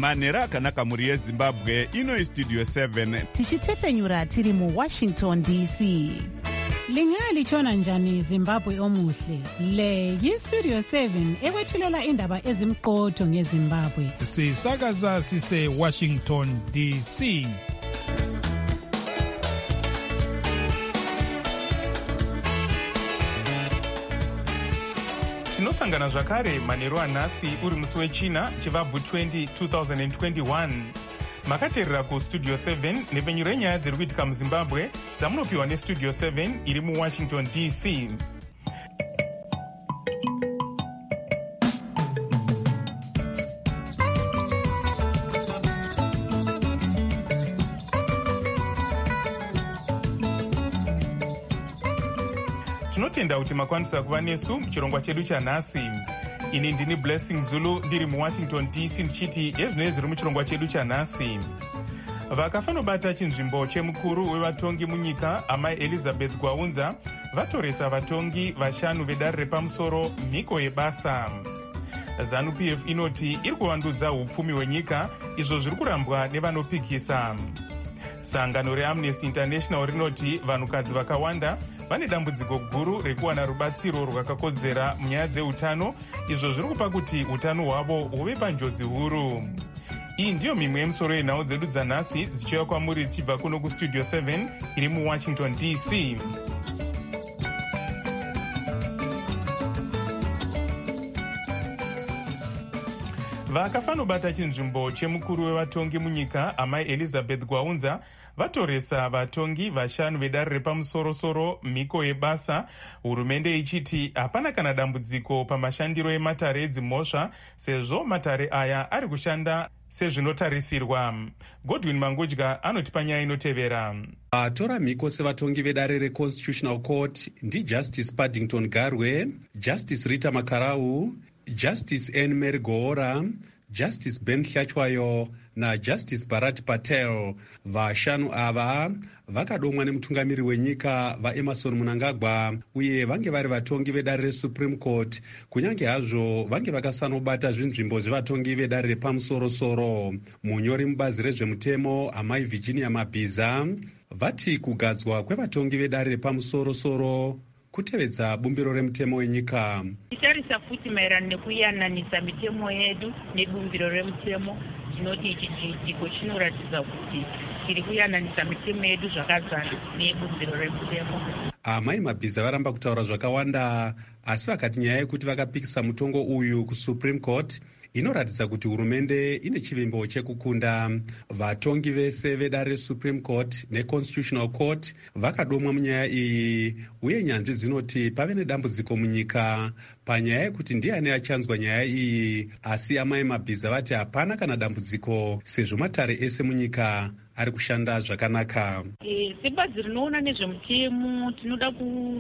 manhero akanaka mhuri yezimbabwe. Ino istudio 7 tichitefenyura tiri muWashington DC. Lingalitshona njani Zimbabwe omuhle? Le yistudio 7 ekwethulela indaba ezimqotho ngeZimbabwe. Sisakaza sise Washington DC. Tinosangana zvakare manheru anhasi uri musi wechina chivabvu 2021. Makateerera kustudio 7 nepfenyuro yenyaya dziri kuitika muZimbabwe dzamunopiwa nestudio 7 iri muWashington DC. Tinotenda kuti makwanisa kuva nesu muchirongwa chedu chanhasi. Ini ndini Blessing Zulu ndiri muWashington DC ndichiti ezvinoi zviri muchirongwa chedu chanhasi. Vakafanobata chinzvimbo chemukuru wevatongi munyika amai Elizabeth Gwaunza vatoresa vatongi vashanu vedare repamusoro mhiko yebasa. ZANU-PF inoti iri kuvandudza upfumi hwenyika, izvo zviri kurambwa nevanopikisa. Sangano reAmnesty International rinoti vanhukadzi vakawanda vane dambudziko guru rekuwana rubatsiro rwakakodzera munyaya dzeutano, izvo zviri kupa kuti utano hwavo huve panjodzi huru. Iyi ndiyo mimwe yemusoro yenhau dzedu dzanhasi dzichiuya kwamuri dzichibva kuno kustudio 7 iri muWashington DC. Vakafanobata chinzvimbo chemukuru wevatongi munyika amai Elizabeth Gwaunza vatoresa vatongi vashanu vedare repamusoro-soro mhiko yebasa, hurumende ichiti hapana kana dambudziko pamashandiro ematare edzimhosva sezvo matare aya ari kushanda sezvinotarisirwa. Godwin Mangudya anotipa nyaya inotevera. Vatora mhiko sevatongi vedare reConstitutional Court ndiJustice Paddington Garwe, Justice Rita Makarau, Justice N. Mary Goora, Justice Ben Hlachwayo naJustice Bharat Patel. Vashanu ava vakadomwa nemutungamiri wenyika vaEmmerson Mnangagwa uye vange vari vatongi vedare reSupreme Court, kunyange hazvo vange vakasanobata zvinzvimbo zvevatongi vedare repamusoro-soro. Munyori mubazi rezvemutemo amai Virginia Mabhiza vati kugadzwa kwevatongi vedare repamusoro-soro kutevedza bumbiro remutemo wenyika. Titarisa futi maererano nekuyananisa mitemo yedu nebumbiro remutemo, tinoti ichi chiitiko chinoratidza kuti tiri kuyananisa mitemo yedu zvakadzana nebumbiro remutemo. Amai Mabhiza varamba kutaura zvakawanda, asi vakati nyaya yekuti vakapikisa mutongo uyu kuSupreme Court inoratidza kuti hurumende ine chivimbo chekukunda. Vatongi vese vedare reSupreme Court neConstitutional Court vakadomwa munyaya iyi, uye nyanzvi dzinoti pave nedambudziko munyika panyaya yekuti ndiani achanzwa nyaya iyi, asi amai Mabhiza vati hapana kana dambudziko sezvo matare ese munyika ari kushanda zvakanaka. Sebazi rinoona nezvemutemo tinoda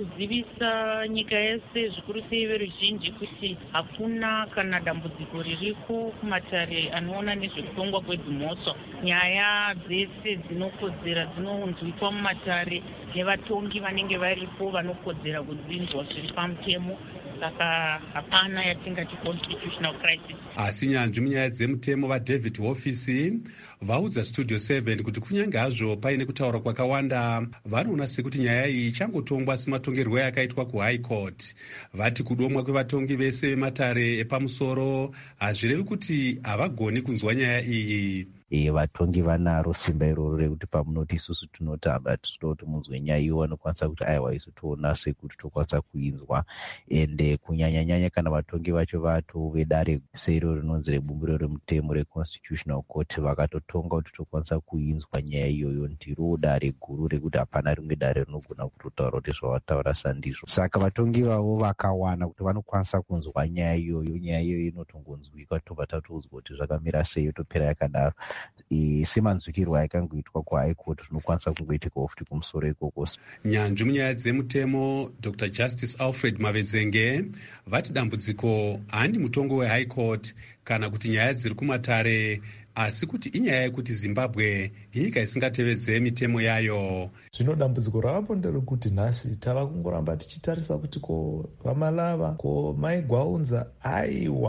kuzivisa nyika yese, zvikuru sei veruzhinji, kuti hakuna kana dambudziko ririko kumatare anoona nezvekutongwa kwedzimhosva. Nyaya dzese dzinokodzera dzinonzwikwa mumatare nevatongi vanenge varipo vanokodzera kudzinzwa zviri pamutemo. Saka hapana yatingati constitutional crisis. Asi nyanzvi munyaya dzemutemo vaDavid Hofisi vaudza Studio 7 kuti kunyange hazvo paine kutaura kwakawanda, vanoona sekuti nyaya iyi ichangotongwa sematongerwo yakaitwa kuHigh Court. Vati kudomwa kwevatongi vese vematare epamusoro hazvirevi kuti havagoni kunzwa nyaya iyi. Vatongi vanaro simba iroro rekuti pamunoti isusu tinotamba tichida kuti munzwe nyaya iyo vanokwanisa kuti aiwa isu toona sekuti tokwanisa kuinzwa, ende kunyanya-nyanya kana vatongi vacho vato vedare seiro rinonzi rebumbiro remutemo reConstitutional Court vakatotonga kuti tokwanisa kuinzwa nyaya iyoyo, ndiro dare guru rekuti hapana rimwe dare rinogona kutotaura kuti zvavataura sandizvo. Saka vatongi vavo vakawana kuti vanokwanisa kunzwa nyaya iyoyo, nyaya iyoyo inotongonzwika tobva tatoudzwa kuti zvakamira sei yotopera yakadaro. Semanzwikirwa yakangoitwa kuHigh Court zvinokwanisa kungoitikawo futi kumusoro ikoko. Nyanzvi munyaya dzemutemo Dr. Justice Alfred Mavezenge vati dambudziko handi mutongo weHigh Court kana kuti nyaya dziri kumatare, asi kuti inyaya yekuti Zimbabwe inyika isingatevedze mitemo yayo. Zvino dambudziko ravapo nderekuti nhasi tava kungoramba tichitarisa kuti ko vaMalava, ko Mai Gwaunza, aiwa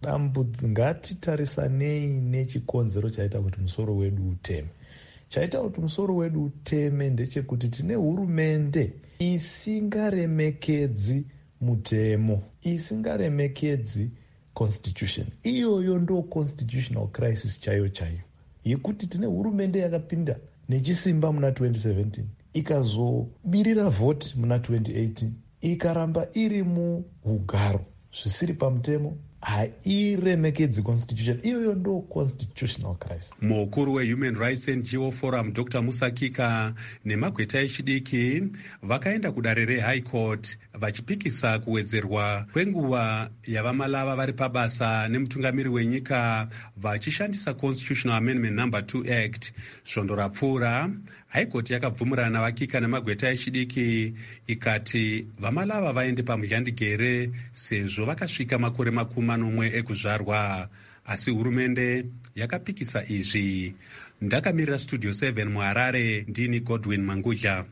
ngatitarisanei nechikonzero chaita kuti musoro wedu uteme. Chaita kuti musoro wedu uteme ndechekuti tine hurumende isingaremekedzi mutemo, isingaremekedzi constitution. Iyoyo ndo constitutional crisis chaiyo yekuti tine hurumende yakapinda nechisimba muna 2017 ikazobirira vhoti muna 2018 ikaramba iri muugaro zvisiri pamutemo, hairemekedzi constitution. Iyoyo ndo constitutional crisis. Mukuru weHuman Rights NGO Forum Dr. Musa Kika nemagweta echidiki vakaenda kudare reHigh Court vachipikisa kuwedzerwa kwenguva yavamalava vari pabasa nemutungamiri wenyika vachishandisa Constitutional Amendment No. 2 Act. Svondo rapfuura, High Court yakabvumurana navakika nemagweta echidiki ikati vamalava vaende pamuzhandigere sezvo vakasvika makore 40 ekuzvarwa. Asi hurumende yakapikisa izvi. Ndakamirira Studio 7 muHarare, ndini Godwin Manguja.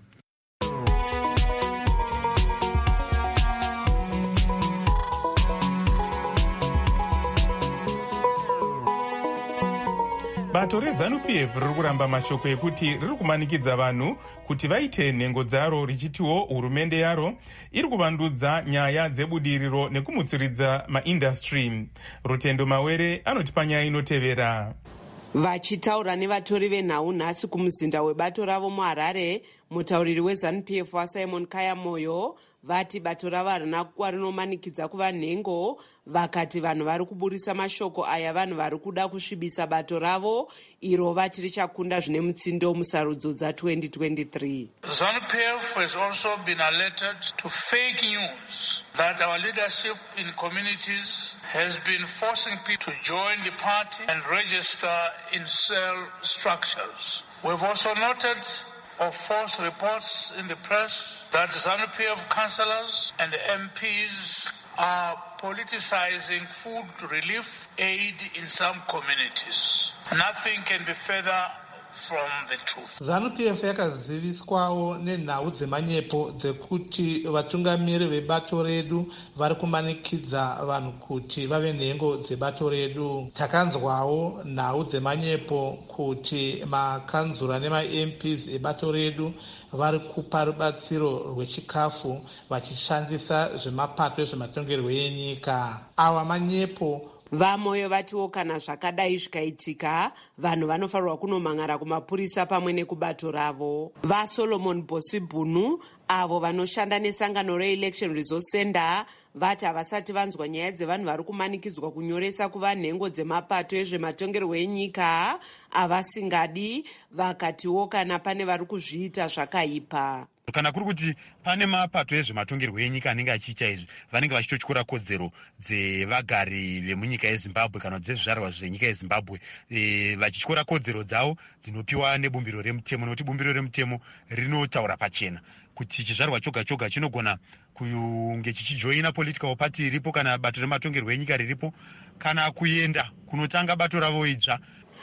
Bato reZANU-PF riri kuramba mashoko ekuti riri kumanikidza vanhu kuti vaite nhengo dzaro, richitiwo hurumende yaro iri kuvandudza nyaya dzebudiriro nekumutsiridza maindastry. Rutendo Mawere anotipa nyaya inotevera. Vachitaura nevatori venhau nhasi kumuzinda webato ravo muHarare, mutauriri weZANU-PF waSimon Kayamoyo vati bato ravo harina rinomanikidza kuva nhengo. Vakati vanhu vari kuburisa mashoko aya vanhu vari kuda kusvibisa bato ravo iro vati richakunda zvine mutsindo musarudzo dza2023. ZANU-PF has also been alerted to fake news that our leadership in communities has been forcing people to join the party and register in cell structures. We've also noted of false reports in the press that ZANU-PF councillors and MPs are politicizing food relief aid in some communities. Nothing can be further from the truth. ZANU-PF yakaziviswawo nenhau dzemanyepo dzekuti vatungamiri vebato redu vari kumanikidza vanhu kuti vave nhengo dzebato redu. Takanzwawo nhau dzemanyepo kuti makanzura nemaMPs ebato redu vari kupa rubatsiro rwechikafu vachishandisa zvemapato ezvematongerwo enyika. Awa manyepo. Vamoyo vatiwo kana zvakadai zvikaitika, vanhu vanofanirwa kunomangara kumapurisa pamwe nekubato ravo. VaSolomon Bosibhunu avo vanoshanda nesangano reElection Resource Center vati havasati vanzwa nyaya dzevanhu vari kumanikidzwa kunyoresa kuva nhengo dzemapato ezvematongerwo enyika avasingadi. Vakatiwo kana pane vari kuzviita zvakaipa. Kana kuri kuti pane mapato ezvematongerwo enyika anenge achiita izvi, vanenge vachitotyora kodzero dzevagari vemunyika yeZimbabwe kana dzezvizvarwa zvenyika yeZimbabwe, vachityora kodzero dzavo dzinopiwa nebumbiro remutemo, nokuti bumbiro remutemo rinotaura pachena kuti chizvarwa choga choga chinogona kunge chichijoina political party iripo kana bato rematongerwo enyika riripo kana kuenda kunotanga bato ravo idzva.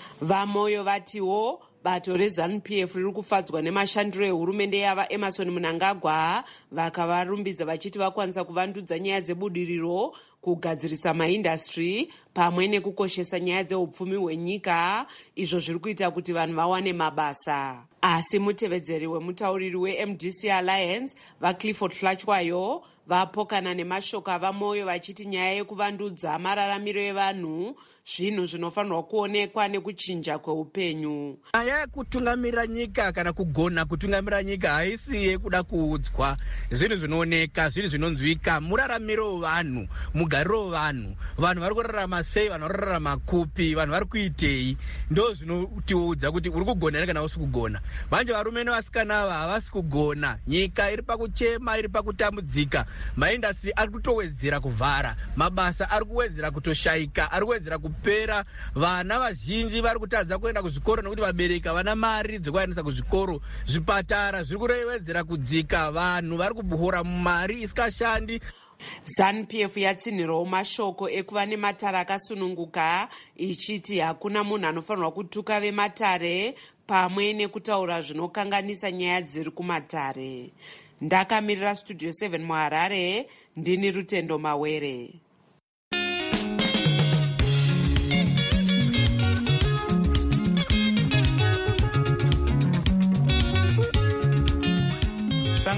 Vamoyo vatiwo bato reZANU-PF riri kufadzwa nemashandiro ehurumende yava Emerson Mnangagwa, vakavarumbidza vachiti vakwanisa kuvandudza nyaya dzebudiriro, kugadzirisa maindastry pamwe nekukoshesa nyaya dzeupfumi hwenyika, izvo zviri kuita kuti vanhu vawane mabasa. Asi mutevedzeri wemutauriri weMDC Alliance vaClifford Hlachwayo vapokana nemashoko avamoyo vachiti nyaya yekuvandudza mararamiro evanhu zvinhu zvinofanirwa kuonekwa nekuchinja kweupenyu. Nyaya yekutungamirira nyika kana kugona kutungamirira nyika haisi yekuda kuudzwa. Zvinhu zvinooneka, zvinhu zvinonzwika, muraramiro wevanhu, mugariro wevanhu, vanhu vari kurarama sei, vanhu vari kurarama kupi, vanhu vari kuitei, ndo zvinotiudza kuti uri kugona here kana usi kugona. Manje varume nevasikana ava havasi kugona, nyika iri pakuchema, iri pakutambudzika, maindastry ari kutowedzera kuvhara, mabasa ari kuwedzera kutoshaika, ari kuwedzera kupera, vana vazhinji vari kutadza kuenda kuzvikoro nekuti vabereki havana mari dzekuendesa kuzvikoro, zvipatara zviri kurewedzera kudzika, vanhu vari kubohora mari isikashandi. ZANU-PF yatsinhirawo mashoko ekuva nematare akasununguka, ichiti hakuna munhu anofanirwa kutuka vematare pamwe nekutaura zvinokanganisa nyaya dziri kumatare. Ndakamirira Studio 7 muHarare, ndini Rutendo Mawere.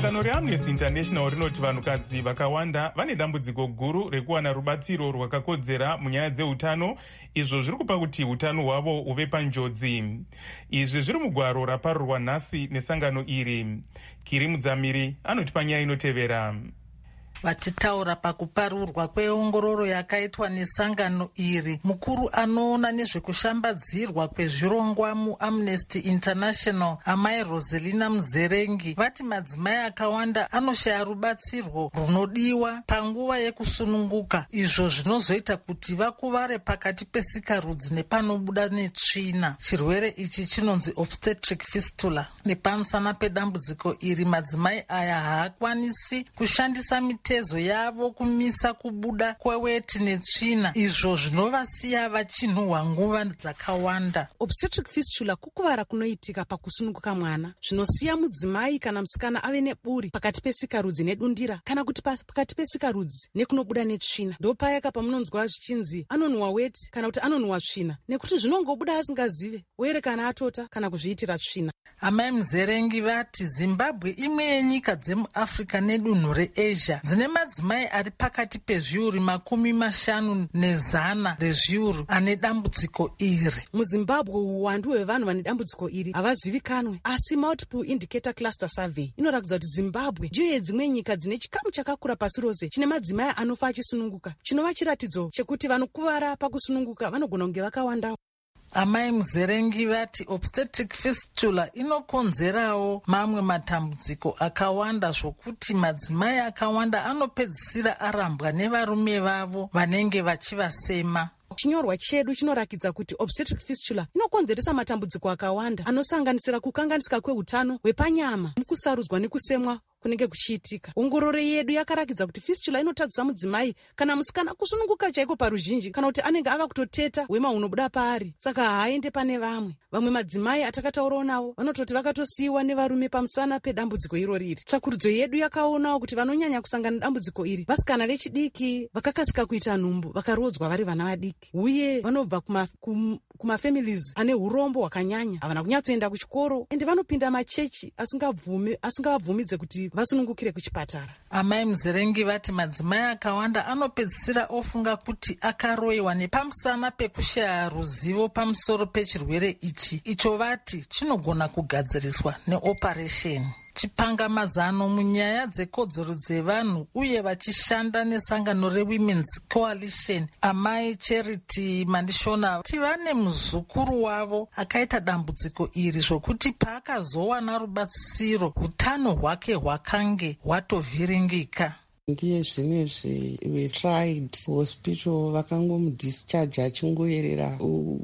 sangano reamnesty international rinoti vanhukadzi vakawanda vane dambudziko guru rekuwana rubatsiro rwakakodzera munyaya dzeutano, izvo zviri kupa kuti utano hwavo huve panjodzi. Izvi zviri mugwaro raparurwa nhasi nesangano iri. Kiri Mudzamiri anoti panyaya inotevera. Vachitaura pakuparurwa kweongororo yakaitwa nesangano iri, mukuru anoona nezvekushambadzirwa kwezvirongwa muamnesty international amai Roselina Muzerengi vati madzimai akawanda anoshaya rubatsirwo runodiwa panguva yekusununguka, izvo zvinozoita kuti vakuvare pakati pesikarudzi nepanobuda netsvina. Chirwere ichi chinonzi obstetric fistula. Nepamusana pedambudziko iri, madzimai aya haakwanisi kushandisa mitezo yavo kumisa kubuda kweweti netsvina, izvo zvinovasiya vachinhuhwa nguva dzakawanda. Obstetric fistula kukuvara kunoitika pakusununguka mwana, zvinosiya mudzimai kana musikana ave neburi pakati pesikarudzi nedundira, kana kuti pakati pesikarudzi nekunobuda netsvina. Ndopayaka pamunonzwa zvichinzi anonhuhwa weti kana kuti anonhuhwa tsvina, nekuti zvinongobuda asingazive, uye kana atota kana kuzviitira tsvina. Amai Muzerengi vati Zimbabwe imwe yenyika dzemuAfrica nedunhu reAsia dzine madzimai ari pakati pezviuru 50 nezana rezviuru ane dambudziko iri. MuZimbabwe uwandu hwevanhu vane dambudziko iri havazivikanwe, asi multiple indicator cluster survey inoratidza kuti Zimbabwe ndiyo yedzimwe nyika dzine chikamu chakakura pasi rose chine madzimai anofa achisununguka, chinova chiratidzo chekuti vanokuvara pakusununguka vanogona kunge vakawandawo. Amai Muzerengi vati obstetric fistula inokonzerawo mamwe matambudziko akawanda, zvokuti madzimai akawanda anopedzisira arambwa nevarume vavo vanenge vachivasema. Chinyorwa chedu chinorakidza kuti obstetric fistula inokonzeresa matambudziko akawanda anosanganisira kukanganisika kweutano hwepanyama mukusarudzwa nekusemwa kunenge kuchiitika. Ongororo yedu yakarakidza kuti fistula inotadzisa mudzimai kana musikana kusununguka chaiko paruzhinji, kana kuti anenge ava kutoteta hwema hunobuda paari, saka haaende pane vamwe. Vamwe madzimai atakataurawo navo vanototi vakatosiyiwa nevarume pamusana pedambudziko irori iri. Tsvakurudzo yedu yakaonawo kuti vanonyanya kusangana nedambudziko iri vasikana vechidiki vakakasika kuita nhumbu vakarodzwa vari vana vadiki, uye vanobva kumafamilies ane urombo hwakanyanya, havana kunyatsoenda kuchikoro, ende vanopinda machechi asingavabvumidze kuti vasunungukire kuchipatara. Amai Muzerengi vati madzimai akawanda anopedzisira ofunga kuti akaroiwa nepamusana pekushaya ruzivo pamusoro pechirwere ichi, icho vati chinogona kugadziriswa neoperation. Chipangamazano munyaya dzekodzero dzevanhu uye vachishanda nesangano reWomen's Coalition amai Charity Mandishona ti vane muzukuru wavo akaita dambudziko iri, zvokuti paakazowana rubatsiro utano hwake hwakange hwatovhiringika. Ndiye zvinezvi we tried hospital vakangomudischarge achingoyerera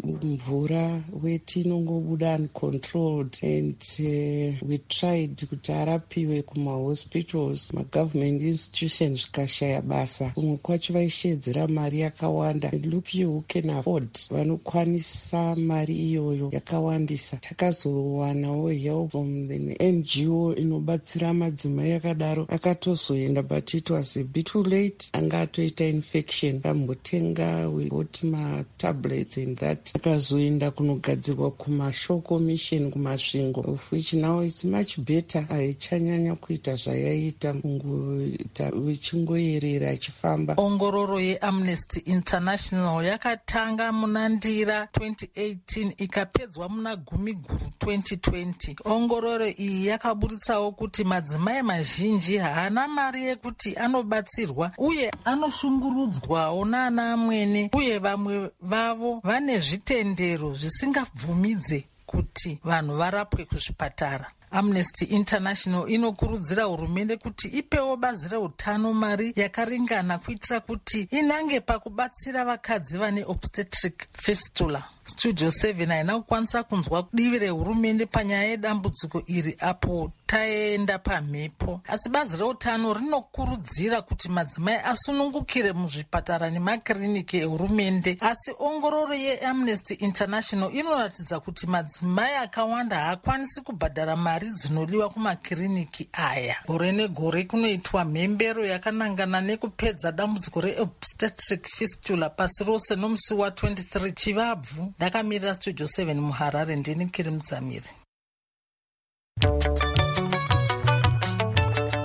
mvura, weti inongobuda uncontrolled, and we tried kuti arapiwe kumahospitals magovernment institution zvikashaya basa. Kumwe kwacho vaishedzera mari yakawanda. Look you who can afford, vanokwanisa mari iyoyo yakawandisa. Takazowanawo help from the NGO inobatsira madzimai akadaro, akatozoenda but it was a bit too late. Anga atoita infection, kambotenga we bought ma tablets and that, akazoenda kunogadzirwa kumashoko mission kumasvingo, of which now it's much better. Haichanyanya kuita zvayaita kungoita vichingoyerera achifamba. Ongororo yeAmnesty International yakatanga muna Ndira 2018 ikapedzwa muna Gumiguru 2020. Ongororo iyi yakaburitsawo kuti madzimai mazhinji haana mari yekuti anobatsirwa uye anoshungurudzwawo naana amwene, uye vamwe vavo vane zvitendero zvisingabvumidze kuti vanhu varapwe kuzvipatara. Amnesty International inokurudzira hurumende kuti ipewo bazi reutano mari yakaringana kuitira kuti inange pakubatsira vakadzi vane obstetric fistula. Studio 7 haina kukwanisa kunzwa divi rehurumende panyaya yedambudziko iri apo taenda pamhepo, asi bazi reutano rinokurudzira kuti madzimai asunungukire muzvipatara nemakiriniki ehurumende. Asi ongororo yeAmnesty International inoratidza kuti madzimai akawanda haakwanisi kubhadhara mari dzinodiwa kumakiriniki aya. Gore negore kunoitwa mhembero yakanangana nekupedza dambudziko reobstetric fistula pasi rose nomusi wa23 Chivabvu. Ndakamirira Studio 7 muHarare, ndini Kiri Mudzamiri.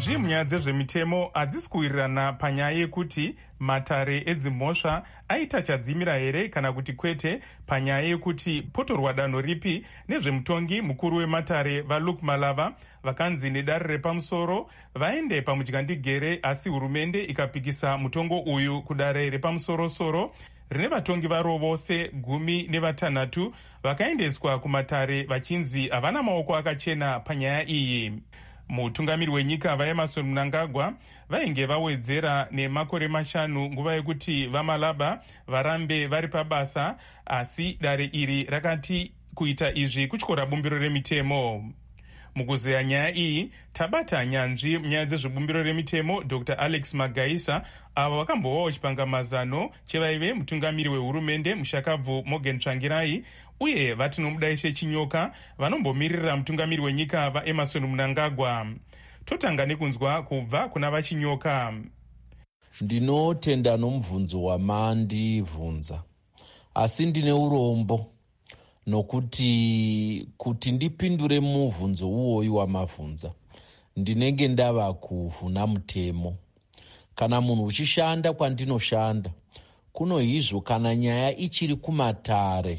nyanzvi munyaya dzezvemitemo hadzisi kuwirirana panyaya yekuti matare edzimhosva aita chadzimira here kana kuti kwete, panyaya yekuti potorwa danho ripi nezvemutongi mukuru wematare vaLuke Malava vakanzi nedare repamusoro vaende pamudyandigere, asi hurumende ikapikisa mutongo uyu kudare repamusoro-soro rine vatongi varo vose 16 vakaendeswa kumatare vachinzi havana maoko akachena panyaya iyi. Mutungamiri wenyika vaEmmerson Mnangagwa vainge vawedzera nemakore 5 nguva yekuti vaMalaba varambe vari pabasa, asi dare iri rakati kuita izvi kutyora bumbiro remitemo. Mukuzeya nyaya iyi tabata nyanzvi munyaya dzezvebumbiro remitemo Dr. Alex Magaisa, avo vakambovawo chipangamazano chevaive mutungamiri wehurumende Mushakabvu Morgan Tsvangirai uye vatinomudaishe Chinyoka vanombomirira mutungamiri wenyika vaEmmerson Mnangagwa. Totanga nekunzwa kubva kuna vaChinyoka. Ndinotenda nomubvunzo wamandibvunza, asi ndine urombo nokuti kuti ndipindure mubvunzo uwoyu wamabvunza ndinenge ndava kuvhuna mutemo. Kana munhu uchishanda kwandinoshanda, kuno izvo kana nyaya ichiri kumatare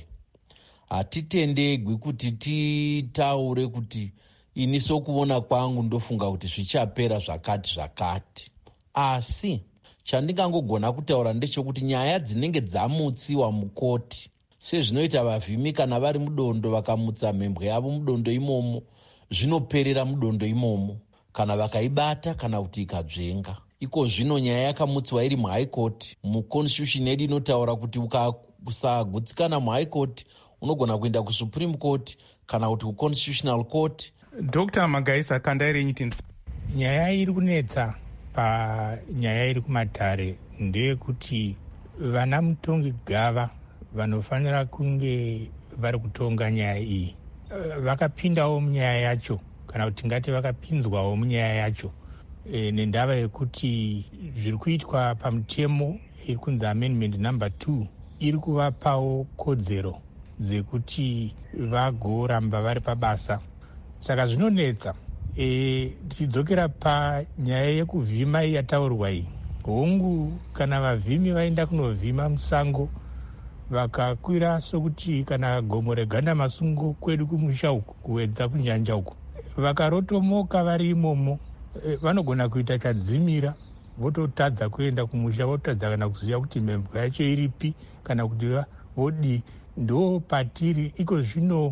hatitendegwi kuti titaure kuti ini sokuona kwangu ndofunga kuti zvichapera zvakati. Asi chandingangogona kutaura ndechekuti nyaya dzinenge dzamutsiwa mukoti, sezvinoita vavhimi kana vari mudondo vakamutsa mhembwe yavo mudondo imomo, zvinoperera mudondo imomo kana vakaibata kana kuti ikadzvenga. Iko zvino nyaya yakamutsiwa iri muhigh court, muconstitution yedu inotaura kuti ukasagutsikana muhigh court unogona kuenda kusupreme court kana kuti kuconstitutional court. Dr. Magaisa, kandairenyiti nyaya iri kunetsa panyaya iri kumatare ndeyekuti vana mutongi gava vanofanira kunge vari kutonga nyaya iyi vakapindawo munyaya yacho, kana kuti ngati vakapinzwawo munyaya yacho nendava yekuti zviri kuitwa pamutemo iri kunzi amendment number 2 iri kuvapawo kodzero dzekuti vagoramba vari pabasa. Saka zvinonetsa. Tichidzokera panyaya yekuvhima yataurwa iyi, hongu kana vavhimi vaenda kunovhima musango vakakwira sokuti kana gomo reganda masungo kwedu kumusha uku kuwedza kunyanja uku, vakarotomoka vari imomo vanogona kuita chadzimira vototadza kuenda kumusha, vototadza kana kuziva kuti mhembwe yacho iripi kana kuti vodii. Ndo patiri iko zvino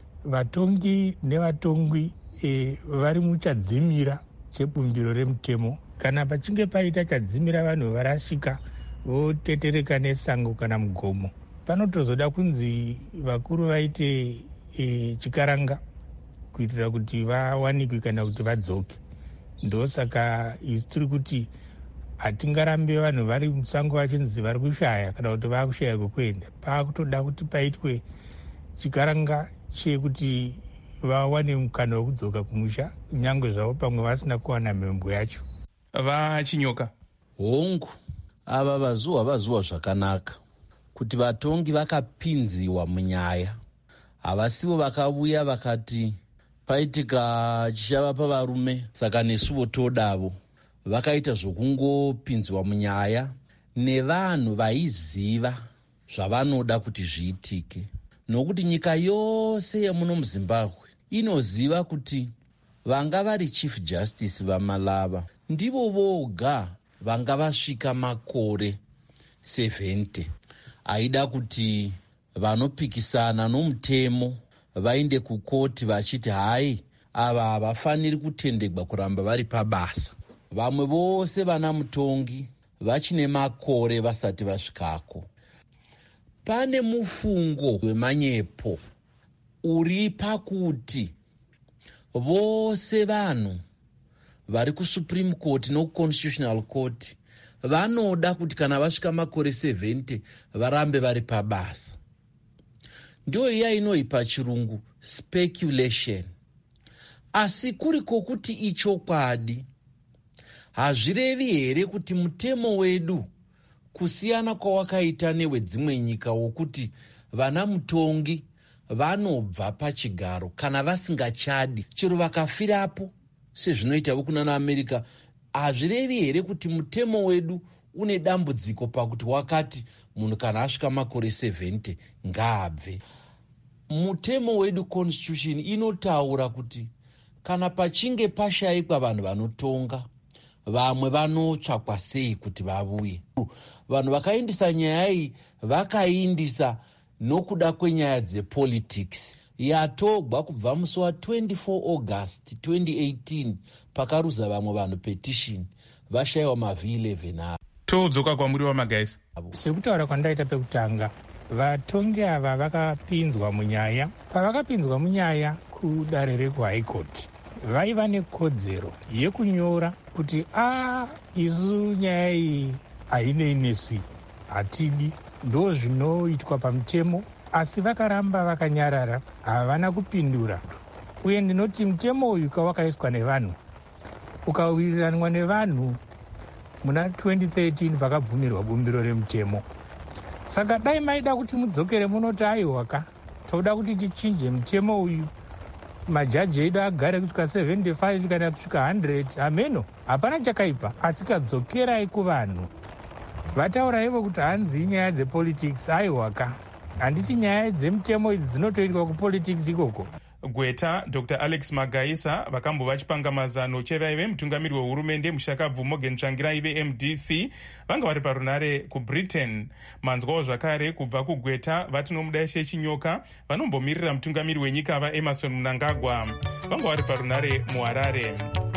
vatongi nevatongwi vari muchadzimira chebumbiro remutemo. Kana pachinge paita chadzimira vanhu varasika votetereka nesango kana mugomo, panotozoda kunzi vakuru vaite chikaranga kuitira kuti vawanikwe kana kuti vadzoke. Ndosaka isi tiri kuti hatingarambe vanhu vari musango vachinzi vari kushaya kana kuti vakushaya kwekuenda. Paakutoda kuti paitwe chikaranga chekuti vawane mukana wekudzoka kumusha, nyangwe zvavo pamwe vasina kuwana mhembwe yacho. VaChinyoka, hongu ava vazuwa zvakanaka kuti vatongi vakapinziwa munyaya, havasivo vakauya vakati paitika chichava pavarume saka nesuvo todavo. Vakaita zvokungopinzwa munyaya nevanhu vaiziva zvavanoda kuti zviitike, nokuti nyika yose yemuno muZimbabwe inoziva kuti vanga vari chief justice vaMalava ndivo voga vanga vasvika makore 70 aida kuti vanopikisana nomutemo vainde kukoti vachiti hai ava havafaniri kutendegwa kuramba vari pabasa. Vamwe vose vana mutongi vachine makore vasati vasvikako. Pane mufungo wemanyepo uri pakuti vose vanhu vari kusupreme court nokuconstitutional court vanoda kuti kana vasvika makore 70 varambe vari pabasa. Ndio iya inoipa chirungu speculation. Asi kuriko kuti ichokwadi, hazvirevi here kuti mutemo wedu kusiyana kwawakaita newedzimwe nyika wokuti vana mutongi vanobva pachigaro kana vasingachadi chero vakafirapo sezvinoitavo kuna naamerica, hazvirevi here kuti mutemo wedu une dambudziko pakuti wakati munhu kana asvika makore 70 ngaabve? Mutemo wedu constitution inotaura kuti kana pachinge pashayikwa vanhu vanotonga, vamwe vanotsvakwa sei kuti vavuye. Vanhu vakaindisa nyaya iyi vakaindisa nokuda kwenyaya dzepolitics. Yatogwa kubva musi wa 24 August 2018 pakaruza vamwe vanhu petition vashayiwa mavhi11 toudzoka kwamuri wamagaisa. Sekutaura kwandaita pekutanga, vatongi ava vakapinzwa munyaya. Pavakapinzwa munyaya kudare rekuhigh court, vaiva nekodzero yekunyora kuti isu nyaya iyi hainei nesu, hatidi, ndo zvinoitwa pamutemo. Asi vakaramba vakanyarara, havana kupindura. Uye ndinoti mutemo uyu wakaiswa nevanhu, ukawiriranwa nevanhu muna 2013 pakabvumirwa bumbiro remutemo. Saka dai maida kuti mudzokere munoti aiwaka, toda kuti tichinje mutemo uyu, majaji edu agare kusvika 75 kana kusvika 100, ameno hapana chakaipa. Asi kadzokerai kuvanhu, vataura ivo kuti hanzi nyaya dzepolitics, aiwaka. Handiti nyaya dzemutemo idzi dzinotoitwa kupolitics ikoko. Gweta Dr. Alex Magaisa vakambova chipanga mazano chevaive mutungamiri wehurumende mushakabvu Morgan Tsvangirai veMDC vanga vari parunare kuBritain. Manzwawo zvakare kubva kuGweta vati nomudaishe chinyoka vanombomirira mutungamiri wenyika vaEmerson Mnangagwa vanga vari parunare muHarare.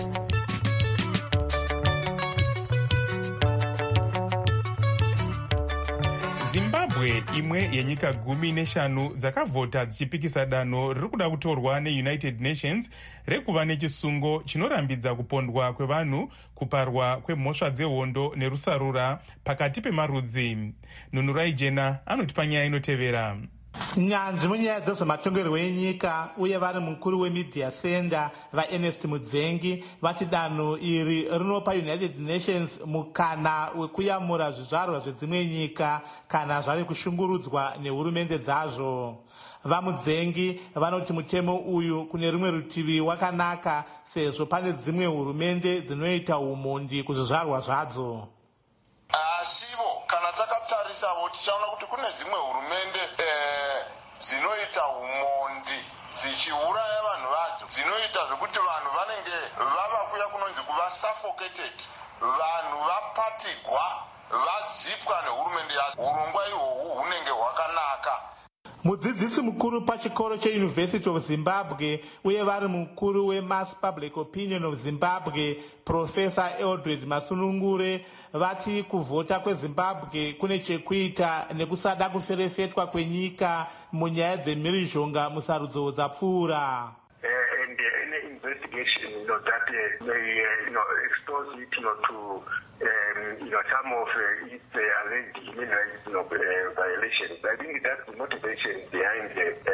Zimbabwe, imwe yenyika 15 dzakavhota dzichipikisa danho riri kuda kutorwa neUnited Nations rekuva nechisungo chinorambidza kupondwa kwevanhu, kuparwa kwemhosva dzehondo nerusarura pakati pemarudzi. Nunurai Jena anotipa nyaya inotevera. Nyanzvi munyaya dzezvematongerwo enyika uye vari mukuru wemedia center vaErnest Mudzengi vati danho iri rinopa United Nations mukana wekuyamura zvizvarwa zvedzimwe nyika kana zvave kushungurudzwa nehurumende dzazvo. VaMudzengi vanoti mutemo uyu kune rumwe rutivi wakanaka sezvo pane dzimwe hurumende dzinoita umhondi kuzvizvarwa zvadzo. Asivo kana takatarisavo tichaona kuti kune dzimwe hurumende dzinoita umhondi dzichiuraya vanhu vadzo, dzinoita zvekuti vanhu vanenge vava kuya kunonzi kuva suffocated, vanhu vapatigwa, vadzipwa nehurumende yadzo. Urongwa ihwohwu hunenge hwakanaka. Mudzidzisi mukuru pachikoro cheUniversity of Zimbabwe uye vari mukuru weMass Public Opinion of Zimbabwe Professor Eldred Masunungure vati kuvhota kweZimbabwe kune chekuita nekusada kuferefetwa kwenyika munyaya dzemhirizhonga musarudzo dzapfuura. And any investigation, that may expose it, to some of its alleged human rights violations. I think that's the motivation behind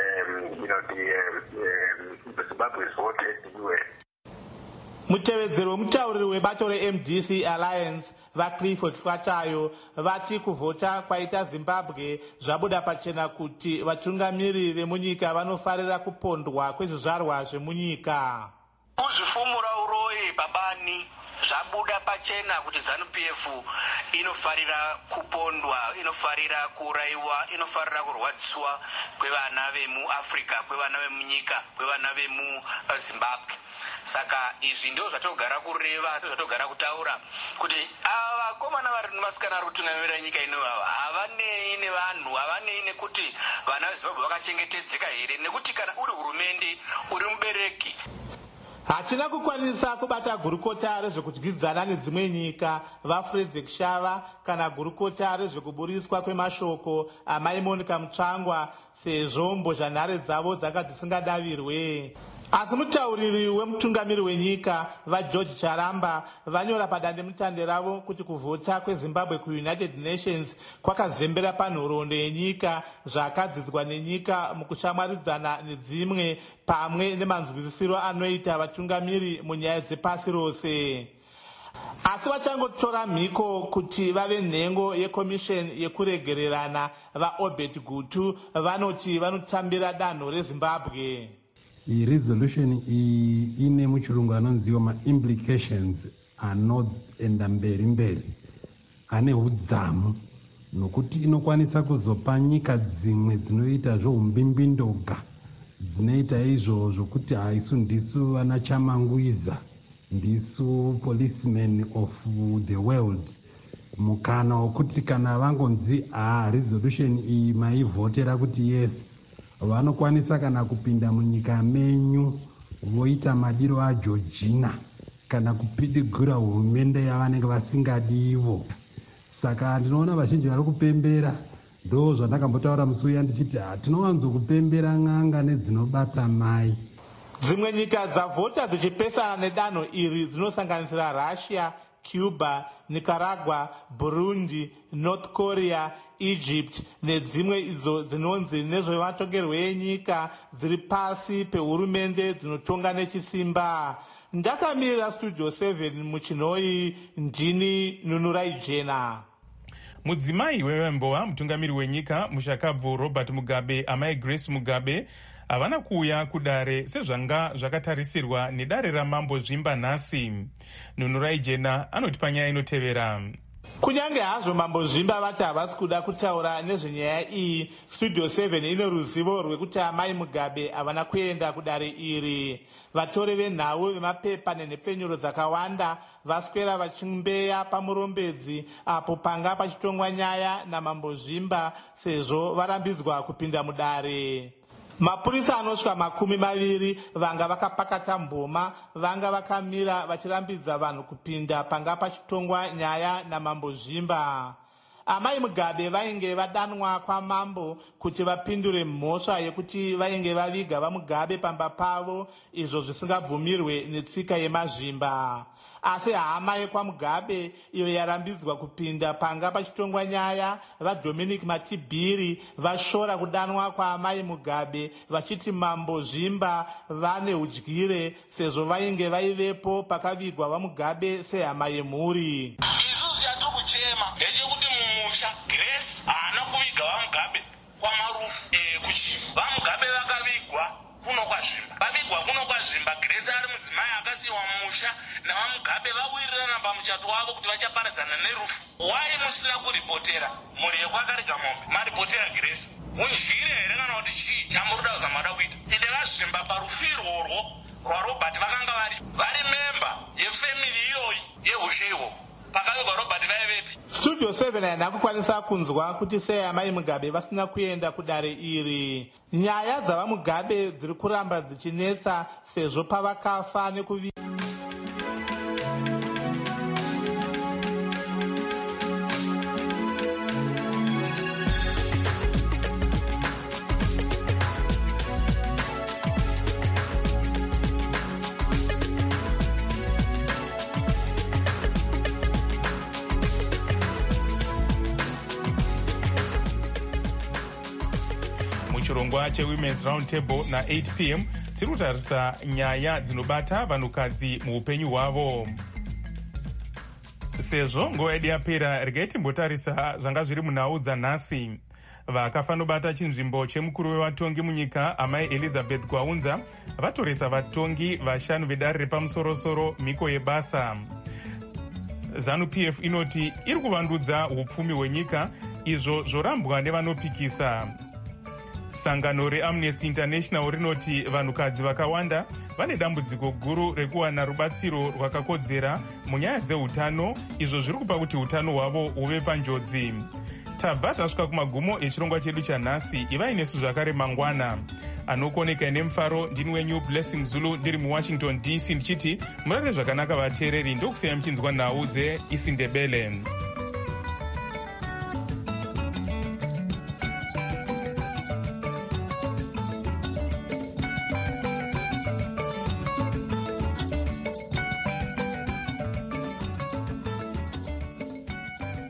the Zimbabwe's vote at the UN. Mutevedzeri wemutauriri webato reMDC Alliance vaClifford Chwatayo vati kuvhota kwaita Zimbabwe zvabuda pachena kuti vatungamiri vemunyika vanofarira kupondwa kwezvizvarwa zvemunyika. Kuzvifumura uroyi babani zvabuda pachena kuti ZANU-PF inofarira kupondwa, inofarira kuraiwa, inofarira kurwadziswa kwevana vemuAfrica, kwevana vemunyika, kwevana vemuZimbabwe. Saka izvi ndio zvatogara kureva, zvatogara kutaura kuti ava vakomana vasikana vari kutungamirira nyika ino havanei nevanhu, havanei nekuti vana veZimbabwe vakachengetedzeka here, nekuti kana uri hurumende, uri mubereki. Hatina kukwanisa kubata gurukota rezvekudyidzana nedzimwe nyika vaFrederick Shava kana gurukota rezvekuburiswa kwemashoko amai Monica Mutsvangwa sezvo mbozhanhare dzavo dzanga dzisingadavirwe. Asi mutauriri wemutungamiri wenyika vaGeorge Charamba vanyora padandemutande ravo kuti kuvhota kweZimbabwe kuUnited Nations kwakazembera panhoroondo yenyika zvakadzidzwa nenyika mukushamwaridzana nedzimwe pamwe nemanzwisisiro anoita vatungamiri munyaya dzepasi rose. Asi vachangotora mhiko kuti vave nhengo yekomisheni yekuregererana vaObert Gutu vanoti vanotambira danho reZimbabwe. iyi resolution iyi ine muchirungu anonziwa maimplications anoenda mberi ane udzamu, nokuti inokwanisa kuzopa nyika dzimwe dzinoita zvoumbimbidoga, dzinoita izvozvo kuti haisu ndisu vana chamanguiza, ndisu policemen of the world, mukana wokuti kana vangonzi resolution iyi maivhotera kuti yes, vanokwanisa kana kupinda munyika menyu voita madiro ageorgina kana kupidigura hurumende yavanenge vasingadivo. Saka ndinoona vazhinji vari kupembera, ndo zvandakambotaura musi uya ndichiti tinowanzokupembera n'anga nedzinobata mai. Dzimwe nyika dzavhota dzichipesana nedanho iri dzinosanganisira Russia, Cuba, Nicaragua, Burundi, North Korea, Egypt nedzimwe idzo dzinonzi nezvematongerwo enyika dziri pasi pehurumende dzinotonga nechisimba. Ndakamirira Studio 7 muchinoi, ndini Nunurai Jena. Mudzimai wevembowa mutungamiri wenyika mushakabvu Robert Mugabe amai Grace Mugabe havana kuuya kudare sezvanga zvakatarisirwa nedare ramambo zvimba nhasi. Nunurai Jena anoti panyaya inotevera. Kunyange hazvo mambo zvimba vati havasi kuda kutaura nezvenyaya iyi, Studio 7 ine ruzivo rwekuti amai Mugabe havana kuenda kudare iri. Vatori venhau vemapepa nenhepfenyuro dzakawanda vaswera vachimbeya pamurombedzi apo panga pachitongwa nyaya namambo zvimba sezvo varambidzwa kupinda mudare. Mapurisa anosvika 20 vanga vakapakata mboma vanga vakamira vachirambidza vanhu kupinda panga pachitongwa nyaya namambo zvimba. Amai Mugabe vainge vadanwa kwamambo kuti vapindure mhosva yekuti vainge vaviga vaMugabe pamba pavo, izvo zvisingabvumirwe netsika yemazvimba. Asi hama yekwaMugabe iyo yarambidzwa kupinda panga pachitongwa nyaya, vaDominic Matibiri, vashora kudanwa kwaamai Mugabe vachiti mambo zvimba vane udyire sezvo vainge vaivepo pakavigwa vaMugabe sehama yemhuri. Isusu chatiri kuchema ndechekuti mumusha Grace haana kuviga vaMugabe kwamarufu kuchiva. VaMugabe vakavigwa kuno kwazvimba, vavigwa kuno kwazvimba. Grace ari mudzimai akasiyiwa mumusha navaMugabe vawirirana pamuchato wavo kuti vachaparadzana nerufu. Wai musina kuripotera mhuri yekwakarega mombe, maripotera Grace? Unjire here kana kuti chii chamuruda kuzamada kuita? Ende vazvimba parufu irworwo rwaRobert vakanga vari memba yefemili iyoyi yehushe ihwo. Studio 7 haina kukwanisa kunzwa kuti sei amai Mugabe vasina kuenda kudare iri. Nyaya dzavaMugabe dziri kuramba dzichinetsa sezvo pavakafa nekuvi. Chirongwa cheWomen's Roundtable na8 p.m. tiri kutarisa nyaya dzinobata vanhukadzi muupenyu hwavo. Sezvo nguva yedu yapera, regai timbotarisa zvanga zviri munhau dzanhasi. Vakafanobata chinzvimbo chemukuru wevatongi munyika amai Elizabeth Gwaunza vatoresa vatongi vashanu vedare repamusorosoro mhiko yebasa. ZANU-PF inoti iri kuvandudza upfumi hwenyika, izvo zvorambwa nevanopikisa. Sangano reAmnesty International rinoti vanhukadzi vakawanda vane dambudziko guru rekuwana rubatsiro rwakakodzera munyaya dzeutano, izvo zviri kupa kuti utano hwavo huve panjodzi. Tabva tasvika kumagumo echirongwa chedu chanhasi. Ivai nesu zvakare mangwana. Anokoneka nemufaro ndini wenyu Blessing Zulu ndiri muWashington DC ndichiti murare zvakanaka vateereri, ndokusiyai muchinzwa nhau dzeIsindebele.